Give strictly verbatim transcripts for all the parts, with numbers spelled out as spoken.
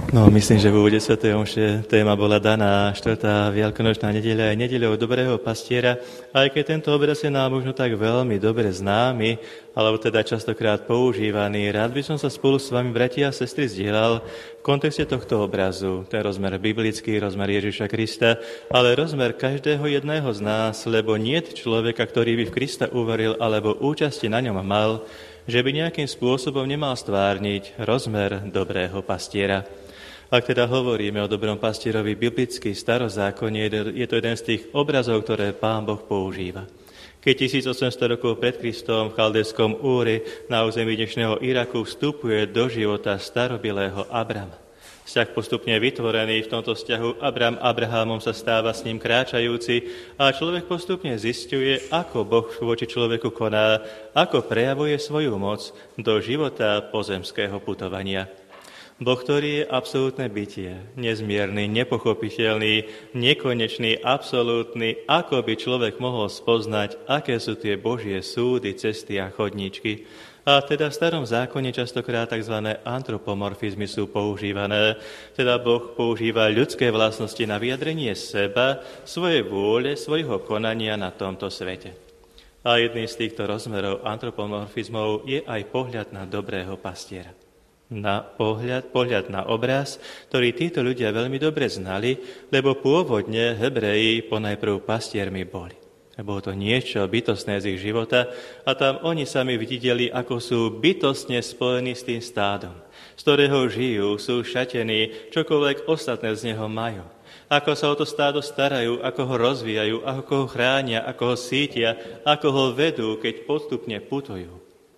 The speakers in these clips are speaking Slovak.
No, myslím, že v úvode svätej omše téma bola daná štvrtá veľkonočná nedeľa aj nedeľou dobrého pastiera, aj keď tento obraz je nám možno tak veľmi dobre známy, alebo teda častokrát používaný. Rád by som sa spolu s vami, bratia a sestry, zdieľal v kontexte tohto obrazu, ten rozmer biblický, rozmer Ježiša Krista, ale rozmer každého jedného z nás, lebo niet človeka, ktorý by v Krista uveril alebo účasti na ňom mal, že by nejakým spôsobom nemal stvárniť rozmer dobrého pastiera. Ak teda hovoríme o dobrom pastierovi biblicky, starozákonne, je to jeden z tých obrazov, ktoré Pán Boh používa. Keď tisícosemsto rokov pred Kristom v chaldejskom Úri na území dnešného Iraku vstupuje do života starobilého Abrama. Vzťah postupne vytvorený, v tomto vzťahu Abram Abrahámom sa stáva s ním kráčajúci a človek postupne zisťuje, ako Boh voči človeku koná, ako prejavuje svoju moc do života pozemského putovania. Boh, ktorý je absolútne bytie, nezmierny, nepochopiteľný, nekonečný, absolútny, ako by človek mohol spoznať, aké sú tie Božie súdy, cesty a chodníčky. A teda v starom zákone častokrát tzv. Antropomorfizmy sú používané, teda Boh používa ľudské vlastnosti na vyjadrenie seba, svojej vôle, svojho konania na tomto svete. A jedným z týchto rozmerov antropomorfizmov je aj pohľad na dobrého pastiera. Na pohľad, pohľad na obraz, ktorý títo ľudia veľmi dobre znali, lebo pôvodne Hebreji ponajprv pastiermi boli. Bolo to niečo bytostné z ich života a tam oni sami videli, ako sú bytostne spojení s tým stádom, z ktorého žijú, sú šatení, čokoľvek ostatné z neho majú. Ako sa o to stádo starajú, ako ho rozvíjajú, ako ho chránia, ako ho sítia, ako ho vedú, keď postupne putujú.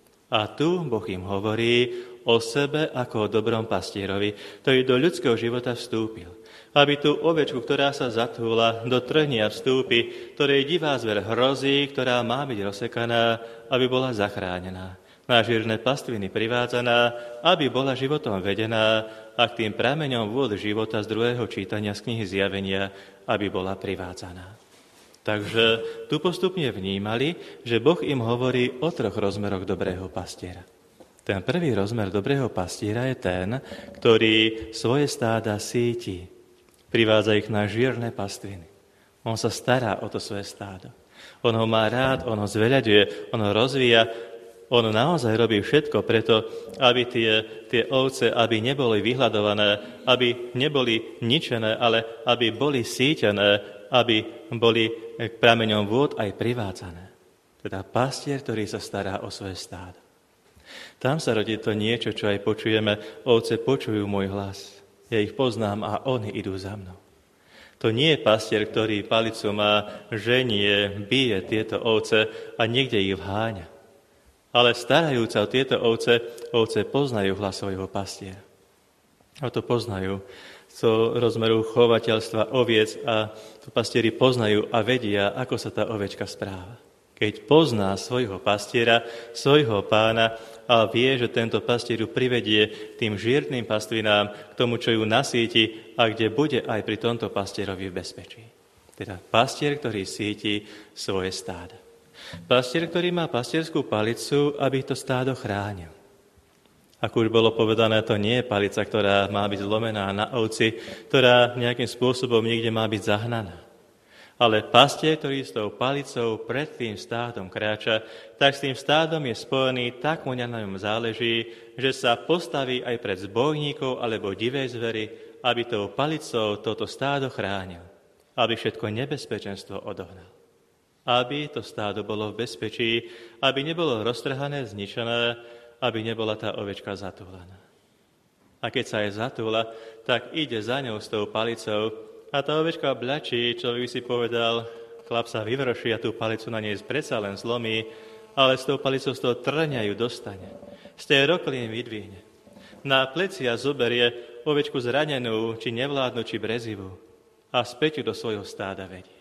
A tu Boh im hovorí o sebe ako o dobrom pastierovi, ktorý do ľudského života vstúpil. Aby tú ovečku, ktorá sa zatúla, do trhnia vstúpi, ktorej divá zver hrozí, ktorá má byť rozsekaná, aby bola zachránená. Na žírne pastviny privádzaná, aby bola životom vedená a k tým prameňom vôd života z druhého čítania z knihy Zjavenia, aby bola privádzaná. Takže tu postupne vnímali, že Boh im hovorí o troch rozmeroch dobrého pastiera. Ten prvý rozmer dobrého pastiera je ten, ktorý svoje stáda síti. Privádza ich na žierne pastviny. On sa stará o to svoje stádo. On ho má rád, on ho zveľaďuje, on ho rozvíja. On naozaj robí všetko preto, aby tie, tie ovce aby neboli vyhľadované, aby neboli ničené, ale aby boli sítené, aby boli k prameňom vôd aj privádzané. Teda pastier, ktorý sa stará o svoje stádo. Tam sa rodí to niečo, čo aj počujeme. Ovce počujú môj hlas. Ja ich poznám a oni idú za mnou. To nie je pastier, ktorý palicu má, ženie, bije tieto ovce a niekde ich vháňa. Ale starajúca o tieto ovce, ovce poznajú hlas svojho pastiera. A to poznajú z rozmeru chovateľstva oviec a to pastieri poznajú a vedia, ako sa tá ovečka správa. Keď pozná svojho pastiera, svojho pána a vie, že tento pastier ju privedie tým žírnym pastvinám, k tomu, čo ju nasíti a kde bude aj pri tomto pastierovi v bezpečí. Teda pastier, ktorý síti svoje stáda. Pastier, ktorý má pastierskú palicu, aby to stádo chránil. Ako už bolo povedané, to nie je palica, ktorá má byť zlomená na ovci, ktorá nejakým spôsobom niekde má byť zahnaná. Ale pastier, ktorý s tou palicou pred tým stádom kráča, tak s tým stádom je spojený, tak mu na ňom záleží, že sa postaví aj pred zbojníkov alebo divej zvery, aby tou palicou toto stádo chránil, aby všetko nebezpečenstvo odohnal. Aby to stádo bolo v bezpečí, aby nebolo roztrhané, zničené, aby nebola tá ovečka zatúlaná. A keď sa aj zatúla, tak ide za ňou s tou palicou. A tá ovečka blačí, človek by si povedal, chlap sa vyvrší a tú palicu na nej predsa len zlomí, ale s tou palicou z toho trňa ju dostane. Z tej rokliny vydvihne. Na plecia zoberie ovečku zranenú, či nevládnu, či brezivú a späť ju do svojho stáda vedie.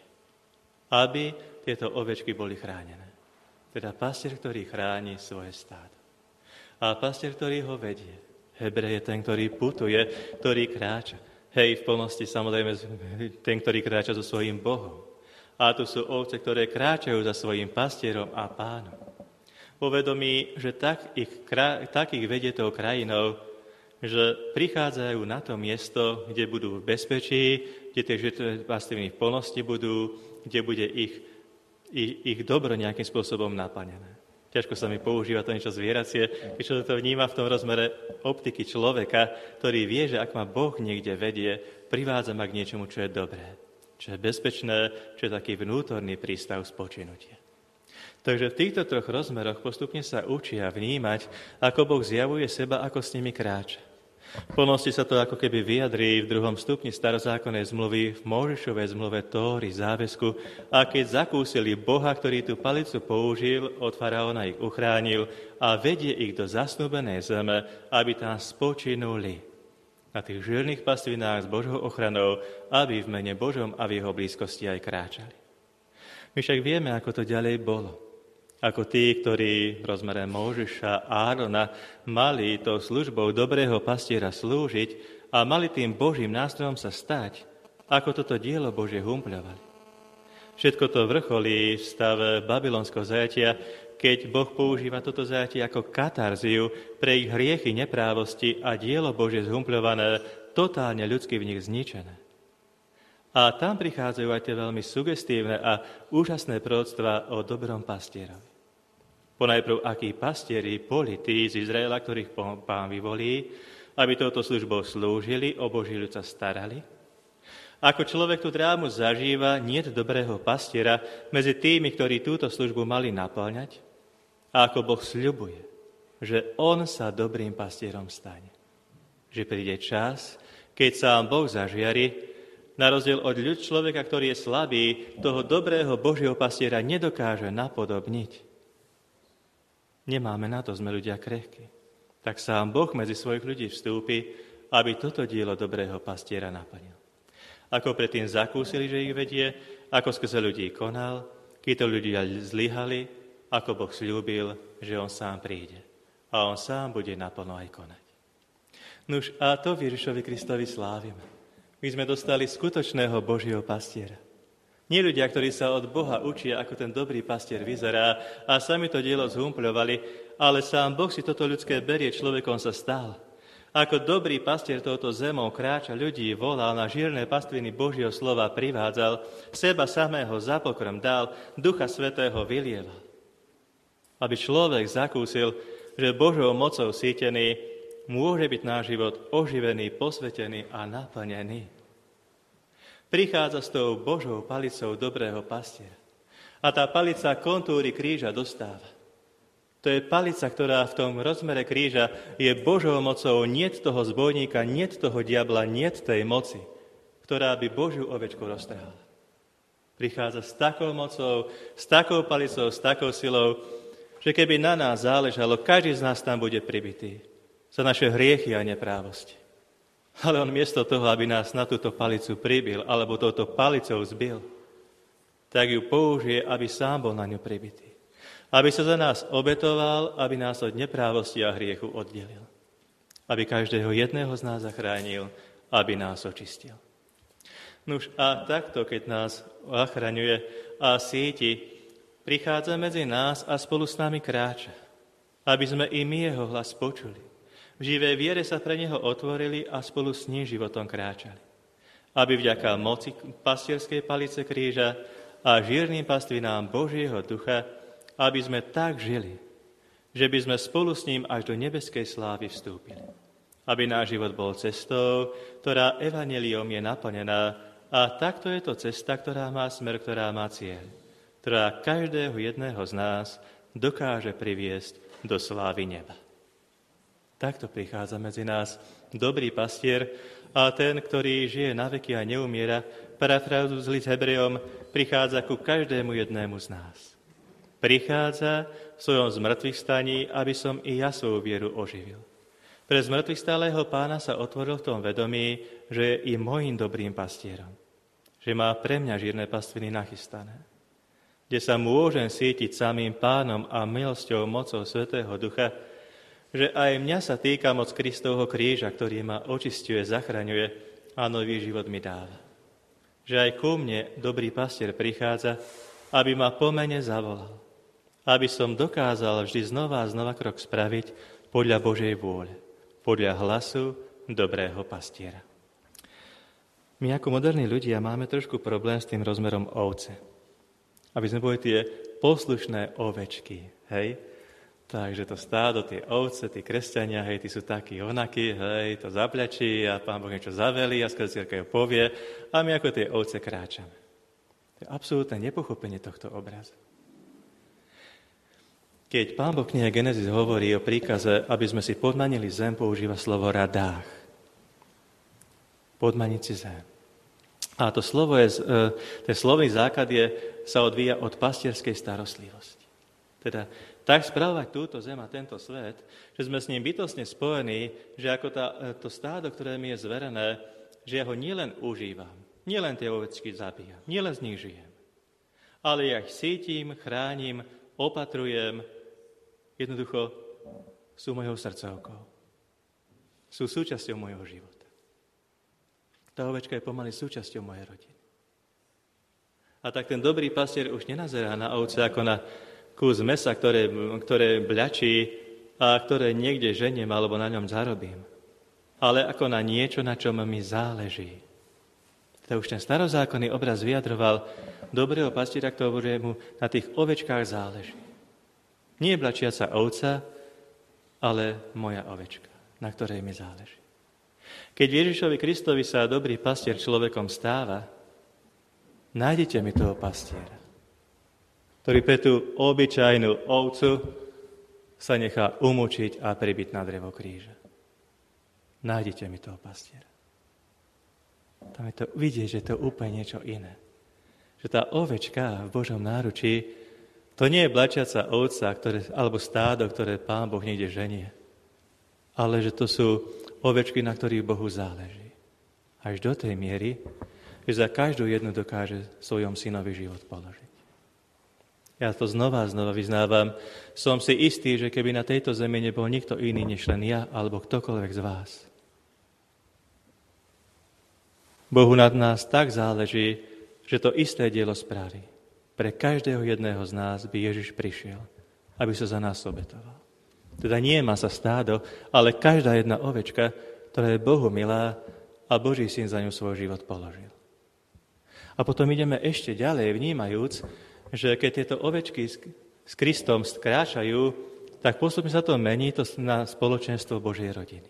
Aby tieto ovečky boli chránené. Teda pastier, ktorý chráni svoje stádo. A pastier, ktorý ho vedie. Hebrej je ten, ktorý putuje, ktorý kráča. Hej, v plnosti samozrejme ten, ktorý kráča so svojím Bohom. A tu sú ovce, ktoré kráčajú za svojím pastierom a pánom. Uvedomí, že tak ich, tak ich vedie tou krajinou, že prichádzajú na to miesto, kde budú v bezpečí, kde tie žrtvové pastviny v plnosti budú, kde bude ich, ich, ich dobro nejakým spôsobom naplnené. Ťažko sa mi používa to niečo zvieracie, keď človek to vníma v tom rozmere optiky človeka, ktorý vie, že ak ma Boh niekde vedie, privádza ma k niečomu, čo je dobré, čo je bezpečné, čo je taký vnútorný prístav spočinutia. Takže v týchto troch rozmeroch postupne sa učia vnímať, ako Boh zjavuje seba, ako s nimi kráča. V plnosti sa to ako keby vyjadrí v druhom stupni starozákonnej zmluvy, v Mojžišovej zmluve Tóry, záväzku, a keď zakúsili Boha, ktorý tú palicu použil, od faraóna ich uchránil a vedie ich do zasnúbenej zeme, aby tam spočinuli na tých žírnych pastvinách s Božou ochranou, aby v mene Božom a v jeho blízkosti aj kráčali. My však vieme, ako to ďalej bolo. Ako tí, ktorí v rozmere Mojžiša a Árona mali tou službou dobrého pastiera slúžiť a mali tým Božím nástrojom sa stať, ako toto dielo Božie humpľovali. Všetko to vrcholí v stave babylonského zajatia, keď Boh používa toto zajatie ako katarziu pre ich hriechy, neprávosti a dielo Božie zhumpľované, totálne ľudsky v nich zničené. A tam prichádzajú aj tie veľmi sugestívne a úžasné proroctvá o dobrom pastierovi. Ponajprv, akí pastieri boli tí z Izraela, ktorých Pán vyvolí, aby touto službou slúžili, o Boží ľud sa starali. Ako človek tú drámu zažíva, niet dobrého pastiera medzi tými, ktorí túto službu mali naplňať, a ako Boh sľubuje, že on sa dobrým pastierom stane. Že príde čas, keď sám Boh zažiari, na rozdiel od ľud človeka, ktorý je slabý, toho dobrého Božieho pastiera nedokáže napodobniť. Nemáme na to, sme ľudia krehkí. Tak sám Boh medzi svojich ľudí vstúpi, aby toto dielo dobrého pastiera naplnil. Ako predtým zakúsili, že ich vedie, ako skrze ľudí konal, keď to ľudia zlyhali, ako Boh sľúbil, že on sám príde. A on sám bude naplno aj konať. Nuž, a to v Ježišovi Kristovi slávime. My sme dostali skutočného Božieho pastiera. Nie ľudia, ktorí sa od Boha učia, ako ten dobrý pastier vyzerá a sami to dielo zhumpľovali, ale sám Boh si toto ľudské berie, človekom sa stal. Ako dobrý pastier touto zemou kráča ľudí, volal, na žírne pastviny Božieho slova privádzal, seba samého za pokrm dal, Ducha Svätého vylieval. Aby človek zakúsil, že Božou mocou sítený môže byť náš život oživený, posvetený a naplnený. Prichádza s tou Božou palicou dobrého pastiera. A tá palica kontúry kríža dostáva. To je palica, ktorá v tom rozmere kríža je Božou mocou, niet toho zbojníka, niet toho diabla, niet tej moci, ktorá by Božiu ovečku roztrhala. Prichádza s takou mocou, s takou palicou, s takou silou, že keby na nás záležalo, každý z nás tam bude pribitý za naše hriechy a neprávosti. Ale on miesto toho, aby nás na túto palicu pribil, alebo touto palicou zbil, tak ju použije, aby sám bol na ňu pribitý. Aby sa za nás obetoval, aby nás od neprávosti a hriechu oddelil. Aby každého jedného z nás zachránil, aby nás očistil. Nuž a takto, keď nás zachraňuje a síti, prichádza medzi nás a spolu s nami kráča, aby sme i my jeho hlas počuli. V živej viere sa pre neho otvorili a spolu s ním životom kráčali. Aby vďaka moci pastierskej palice kríža a žírnym pastvinám Božieho ducha, aby sme tak žili, že by sme spolu s ním až do nebeskej slávy vstúpili. Aby náš život bol cestou, ktorá evanjeliom je naplnená, a takto je to cesta, ktorá má smer, ktorá má cieľ, ktorá každého jedného z nás dokáže priviesť do slávy neba. Takto prichádza medzi nás dobrý pastier a ten, ktorý žije na veky a neumiera, parafrázu z list Hebrejom, prichádza ku každému jednému z nás. Prichádza v svojom zmŕtvychvstaní, aby som i ja svoju vieru oživil. Pre zmŕtvychvstalého Pána sa otvoril v tom vedomí, že je i mojím dobrým pastierom. Že má pre mňa žírne pastviny nachystané. Kde sa môžem sítiť samým Pánom a milosťou mocou Svätého Ducha, že aj mňa sa týka moc Kristovho kríža, ktorý ma očisťuje, zachraňuje a nový život mi dáva. Že aj ku mne dobrý pastier prichádza, aby ma po mene zavolal. Aby som dokázal vždy znova a znova krok spraviť podľa Božej vôle. podľa hlasu dobrého pastiera. My ako moderní ľudia máme trošku problém s tým rozmerom ovce. Aby sme boli tie poslušné ovečky, hej? Takže to stádo, tie ovce, tí kresťania, hej, tí sú takí onakí, hej, to zapľačí a Pán Boh niečo zavelí a skôr cirkev povie a my ako tie ovce kráčame. To je absolútne nepochopenie tohto obrazu. Keď Pán Boh v knihe Genesis hovorí o príkaze, aby sme si podmanili zem, používa slovo radách. Podmaniť si zem. A to slovo je, ten slovný základ je, sa odvíja od pastierskej starostlivosti. Teda tak správovať túto zem a tento svet, že sme s ním bytostne spojení, že ako tá, to stádo, ktoré mi je zverené, že ja ho nielen užívam, nielen tie ovečky zabíjam, nielen z nich žijem, ale ja ich sítim, chránim, opatrujem, jednoducho sú mojou srdcovkou. Sú súčasťou mojho života. Tá ovečka je pomaly súčasťou mojej rodiny. A tak ten dobrý pastier už nenazerá na ovce ako na kus mesa, ktoré, ktoré bľačí a ktoré niekde ženiem alebo na ňom zarobím. Ale ako na niečo, na čom mi záleží. To už ten starozákonný obraz vyjadroval dobrého pastiera, ktorému na tých ovečkách záleží. Nie bľačiaca ovca, ale moja ovečka, na ktorej mi záleží. Keď Ježišovi Kristovi sa dobrý pastier človekom stáva, nájdete mi toho pastiera, ktorý pre tú obyčajnú ovcu sa nechá umúčiť a pribiť na drevo kríža. Nájdete mi toho pastiera. Tam je to vidieť, že to je úplne niečo iné. Že tá ovečka v Božom náručí, to nie je blačiaca ovca, ktoré, alebo stádo, ktoré Pán Boh niekde ženie, ale že to sú ovečky, na ktorých Bohu záleží. Až do tej miery, že za každú jednu dokáže svojom synovi život položiť. Ja to znova a znova vyznávam. Som si istý, že keby na tejto zemi nebol nikto iný než len ja alebo ktokoľvek z vás. Bohu nad nás tak záleží, že to isté dielo spraví. Pre každého jedného z nás by Ježiš prišiel, aby sa za nás obetoval. Teda nie masa stádo, ale každá jedna ovečka, ktorá je Bohu milá a Boží syn za ňu svoj život položil. A potom ideme ešte ďalej, vnímajúc, že keď tieto ovečky s Kristom skráčajú, tak postupne sa to mení to na spoločenstvo Božej rodiny.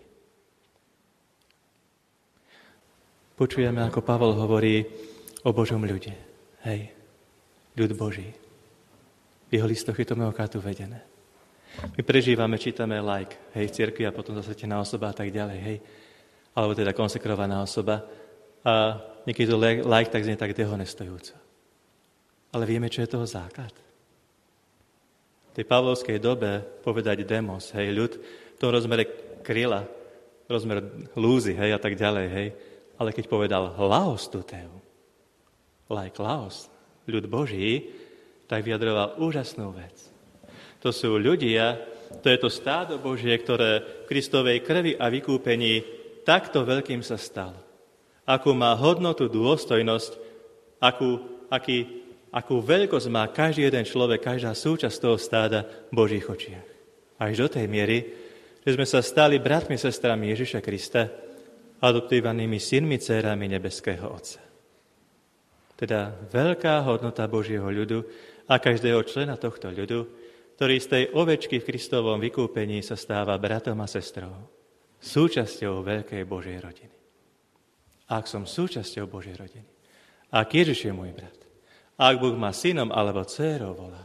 Počujeme, ako Pavol hovorí o Božom ľude. Hej, ľud Boží. V jeho listoch je to mnohokrát uvedené. My prežívame, čítame like, hej, v cirkvi a potom zasvetená osoba a tak ďalej, hej. Alebo teda konsekrovaná osoba. A niekedy to like tak znie tak dehonestujúco. Ale vieme, čo je toho základ. V tej pavlovskej dobe povedať demos, hej, ľud, v tom rozmere kryla, rozmer lúzy, hej, a tak ďalej, hej. Ale keď povedal laos tuteu, like laos, ľud Boží, tak vyjadroval úžasnú vec. To sú ľudia, to je to stádo Božie, ktoré v Kristovej krvi a vykúpení takto veľkým sa stalo. Akú má hodnotu, dôstojnosť, akú, aký, akú veľkosť má každý jeden človek, každá súčasť toho stáda v Božích očiach. Až do tej miery, že sme sa stali bratmi, sestrami Ježiša Krista, adoptovanými synmi, dcérami nebeského Otca. Teda veľká hodnota Božieho ľudu a každého člena tohto ľudu, ktorý z tej ovečky v Kristovom vykúpení sa stáva bratom a sestrou, súčasťou veľkej Božej rodiny. Ak som súčasťou Božej rodiny, ak Ježiš je môj brat, ak Boh ma synom alebo dcérou volá,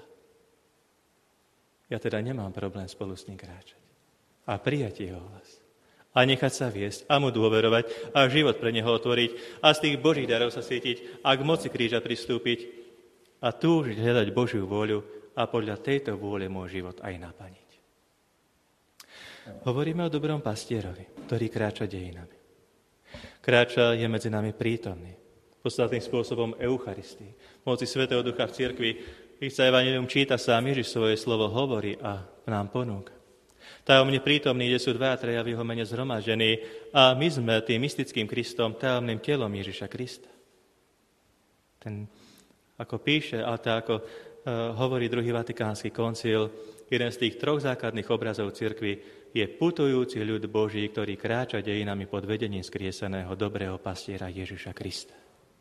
ja teda nemám problém spolu s ním kráčať a prijať jeho hlas a nechať sa viesť a mu dôverovať a život pre neho otvoriť a z tých Božích darov sa cítiť a k moci kríža pristúpiť a túžiť hľadať Božiu vôľu a podľa tejto vôle môj život aj naplniť. Hovoríme o dobrom pastierovi, ktorý kráča dejinami. Kráča, je medzi nami prítomný. Podstatným spôsobom Eucharistii. V moci Svätého Ducha v cirkvi, keď sa evanjelium číta, sám Ježiš svoje slovo hovorí a nám ponúka. Tajomne prítomný, kde sú dva a traja v jeho mene zhromaždení a my sme tým mystickým Kristom, tajomným telom Ježiša Krista. Ten, ako píše, a to ako uh, hovorí druhý Vatikánsky koncil, jeden z tých troch základných obrazov cirkvi je putujúci ľud Boží, ktorý kráča dejinami pod vedením skrieseného dobrého pastiera Ježiša Krista.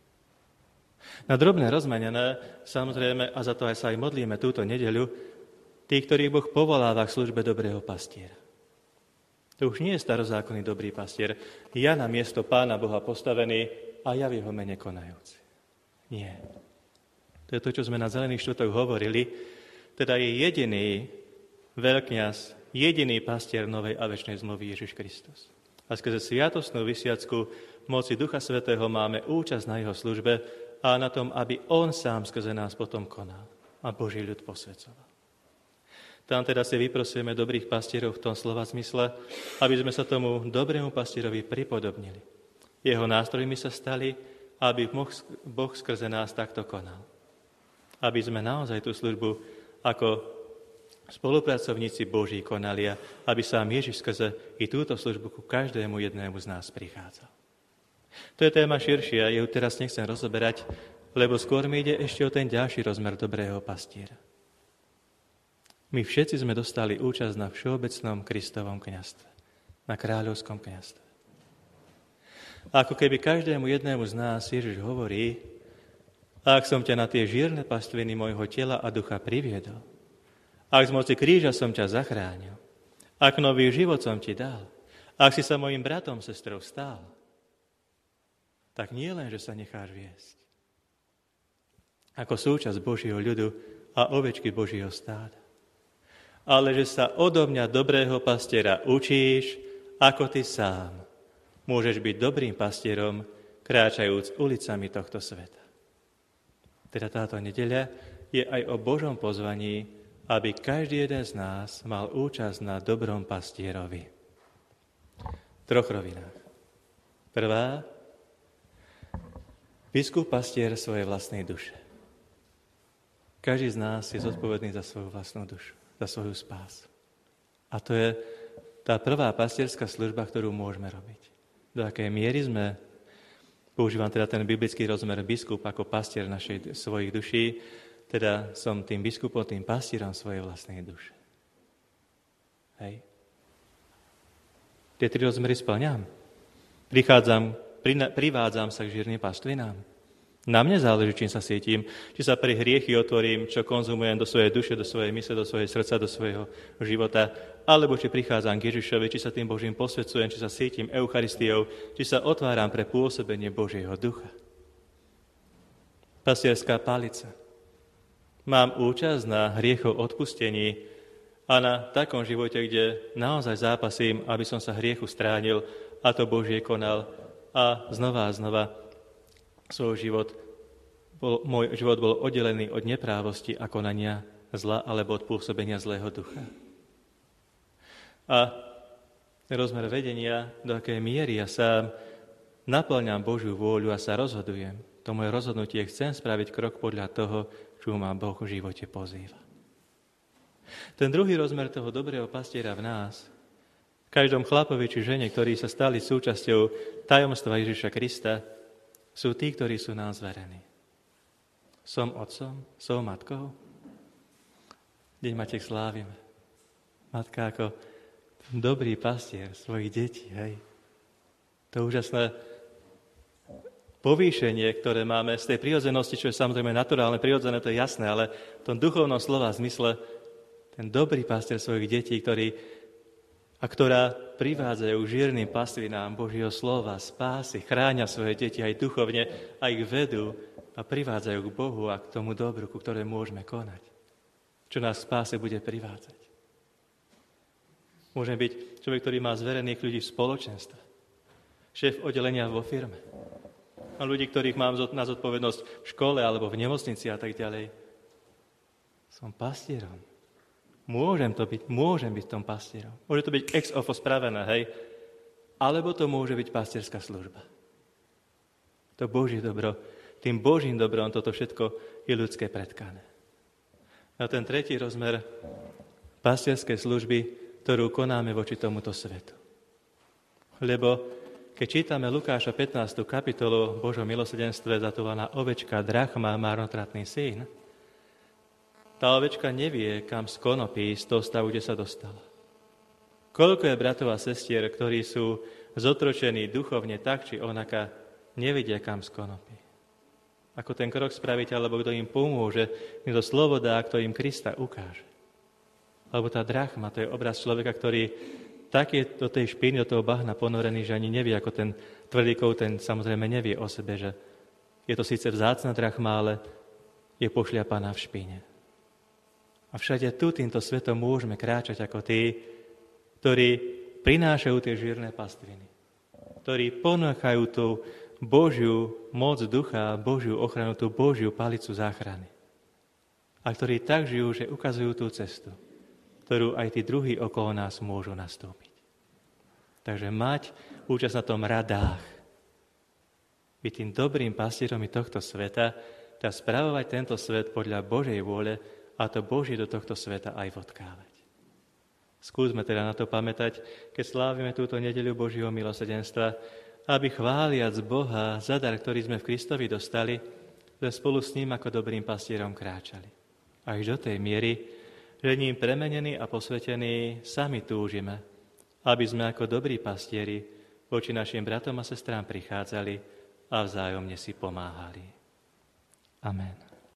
Na drobné rozmenené, samozrejme, a za to aj sa aj modlíme túto nedeľu, tí, ktorých Boh povoláva k službe dobrého pastiera. To už nie je starozákonný dobrý pastier. Ja na miesto Pána Boha postavený a ja v jeho mene konajúci. Nie. To je to, čo sme na Zelených štvrtok hovorili. Teda je jediný veľkňaz, jediný pastier novej a večnej zmluvy Ježiš Kristus. A skrze sviatostnú vysiacku moci Ducha Svätého máme účasť na jeho službe a na tom, aby on sám skrze nás potom konal a Boží ľud posväcoval. Tam teda si vyprosujeme dobrých pastierov v tom slova zmysle, aby sme sa tomu dobrému pastierovi pripodobnili. Jeho nástrojmi sa stali, aby Boh skrze nás takto konal. Aby sme naozaj tú službu ako spolupracovníci Boží konali a aby sám Ježiš skrze i túto službu ku každému jednému z nás prichádzal. To je téma širšia, ja ju teraz nechcem rozoberať, lebo skôr mi ide ešte o ten ďalší rozmer dobrého pastiera. My všetci sme dostali účasť na všeobecnom Kristovom kňazstve, na kráľovskom kňazstve. A ako keby každému jednému z nás Ježiš hovorí, ak som ťa na tie žírne pastviny mojho tela a ducha priviedol, ak z moci kríža som ťa zachránil, ak nový život som ti dal, ak si sa mojim bratom, sestrou stál, tak nie len, že sa necháš viesť. Ako súčasť Božieho ľudu a ovečky Božieho stáda. Ale že sa odo mňa dobrého pastiera učíš, ako ty sám môžeš byť dobrým pastierom, kráčajúc ulicami tohto sveta. Teda táto nedeľa je aj o Božom pozvaní, aby každý jeden z nás mal účasť na dobrom pastierovi. V troch rovinách. Prvá, biskup pastier svojej vlastnej duše. Každý z nás je zodpovedný za svoju vlastnú dušu, za svoju spásu. A to je tá prvá pastierská služba, ktorú môžeme robiť. Do akej miery sme, používam teda ten biblický rozmer biskup ako pastier našej, svojich duší, teda som tým biskupom, tým pastierom svojej vlastnej duše. Hej. Tie tri rozmery spĺňam. Prichádzam, privádzam sa k žírnym pastvinám. Na mne záleží, čím sa cítim, či sa pre hriechy otvorím, čo konzumujem do svojej duše, do svojej mysle, do svojej srdca, do svojho života, alebo či prichádzam k Ježišovi, či sa tým Božím posväcujem, či sa cítim Eucharistiou, či sa otváram pre pôsobenie Božieho ducha. Pastierská palica. Mám účasť na hriechov odpustení a na takom živote, kde naozaj zápasím, aby som sa hriechu stránil a to Božie konal a znova a znova svoj život, bol, môj život bol oddelený od neprávosti a konania zla alebo od pôsobenia zlého ducha. A rozmer vedenia, do akej miery ja sám naplňam Božiu vôľu a sa rozhodujem. To moje rozhodnutie chcem spraviť krok podľa toho, čo ma Boh v živote pozýva. Ten druhý rozmer toho dobrého pastiera v nás, v každom chlapovi či žene, ktorí sa stali súčasťou tajomstva Ježiša Krista, sú tí, ktorí sú nám zverení. Som otcom, som matkou. Deň Matiek slávime. Matka ako dobrý pastier svojich detí, hej. To úžasné povýšenie, ktoré máme z tej prirodzenosti, čo je samozrejme naturálne, prirodzené, to je jasné, ale v tom duchovnom slova zmysle ten dobrý pastier svojich detí, ktorý a ktorá privádzajú žírnym pastvinám Božieho slova, spásy, chráňa svoje deti aj duchovne a ich vedú a privádzajú k Bohu a k tomu dobru, ku ktorému môžeme konať. Čo nás v spáse bude privádzať. Môžem byť človek, ktorý má zverených ľudí v spoločenstve. Šéf oddelenia vo firme. A ľudí, ktorých mám na zodpovednosť v škole alebo v nemocnici a tak ďalej. Som pastierom. Môžem to byť, môžem byť tom pastierom. Môže to byť ex ofo spravené, hej? Alebo to môže byť pastierská služba. To Božie dobro, tým Božím dobrom toto všetko je ľudské predkané. A ten tretí rozmer pastierskej služby, ktorú konáme voči tomuto svetu. Lebo keď čítame Lukáša pätnástu kapitolu o Božom milosrdenstve, zatúvaná ovečka, drachma, marnotratný syn, tá ovečka nevie, kam z konopí, z toho stavu, kde sa dostala. Koľko je bratov a sestier, ktorí sú zotročení duchovne tak, či onaka, nevedia kam z konopy. Ako ten krok spraviť, alebo kto im pomôže, kto slovo dá, kto im Krista ukáže. Alebo tá drachma, to je obraz človeka, ktorý tak je do tej špiny, do toho bahna ponorený, že ani nevie, ako ten tvrdíkov, ten samozrejme nevie o sebe, že je to síce vzácna drachma, ale je pošľapaná v špine. A všade tu týmto svetom môžeme kráčať ako tí, ktorí prinášajú tie žírne pastviny, ktorí ponúkajú tú Božiu moc ducha, Božiu ochranu, tú Božiu palicu záchrany. A ktorí tak žijú, že ukazujú tú cestu, ktorú aj tí druhí okolo nás môžu nastúpiť. Takže mať účasť na tom radách, byť tým dobrým pastierom tohto sveta, a spravovať tento svet podľa Božej vôle a to Božie do tohto sveta aj vodkávať. Skúsme teda na to pamätať, keď slávime túto nedeľu Božieho milosrdenstva, aby chváliac Boha za dar, ktorý sme v Kristovi dostali, sme spolu s ním ako dobrým pastierom kráčali. Až do tej miery, že ním premenení a posvetení sami túžime, aby sme ako dobrí pastieri voči našim bratom a sestrám prichádzali a vzájomne si pomáhali. Amen.